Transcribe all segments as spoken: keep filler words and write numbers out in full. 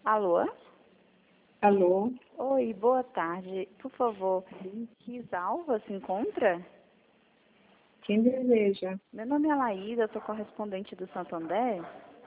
Alô? Alô? Oi, boa tarde. Por favor, Risalva se encontra? Quem deseja? Meu nome é Laída, eu sou correspondente do Santander.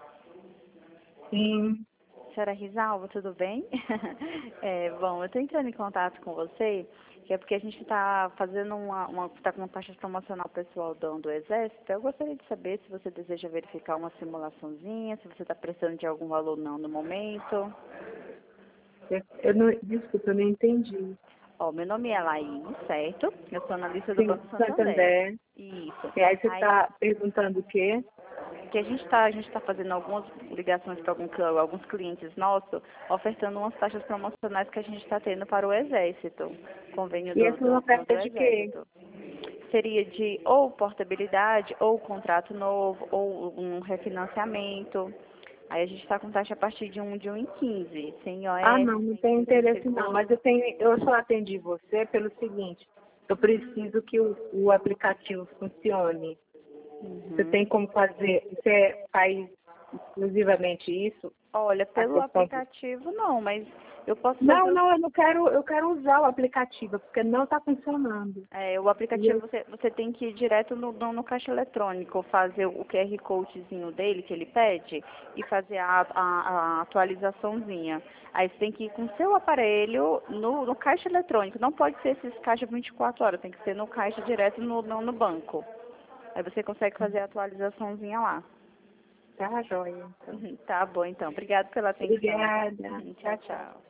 Sim. Senhora Risalva, tudo bem? É, bom, eu estou entrando em contato com você, que é porque a gente está fazendo uma, uma, tá com uma taxa promocional pessoal do, do Exército. Eu gostaria de saber se você deseja verificar uma simulaçãozinha, se você está precisando de algum valor não no momento. Eu, eu não, desculpa, eu não entendi. Ó, meu nome é Laís, certo? Eu sou analista do Sim, Banco Santander. Santander. Isso. E aí você Aí, está perguntando o quê? que a gente está a gente tá fazendo algumas ligações para algum, cl- alguns clientes nossos, ofertando umas taxas promocionais que a gente está tendo para o Exército, convênio E do, essa é uma do, do, do oferta de quê? Exército. Seria de ou portabilidade, ou contrato novo, ou um refinanciamento. Aí a gente está com taxa a partir de um de um e quinze, sem Ah, I O S, não, não sem tenho sem interesse não. Mas seguro. eu tenho, eu só atendi você pelo seguinte. Eu preciso que o, o aplicativo funcione. Você Uhum. tem como fazer, você faz exclusivamente isso? Olha, A pelo questão do... aplicativo não, mas eu posso Não, fazer o, não, eu não quero, eu quero usar o aplicativo, porque não está funcionando. é, o E aplicativo, eu, você, você tem que ir direto no, no, no caixa eletrônico, fazer o Q R Codezinho dele que ele pede e fazer a, a, a atualizaçãozinha. Aí você tem que ir com o seu aparelho no, no caixa eletrônico, não pode ser esses caixa vinte e quatro horas, tem que ser no caixa direto no, no, no banco. Aí você consegue fazer a atualizaçãozinha lá. tá joia, então. Tá bom, então. Obrigada pela atenção. Obrigada. Tchau, Tchau, tchau. tchau.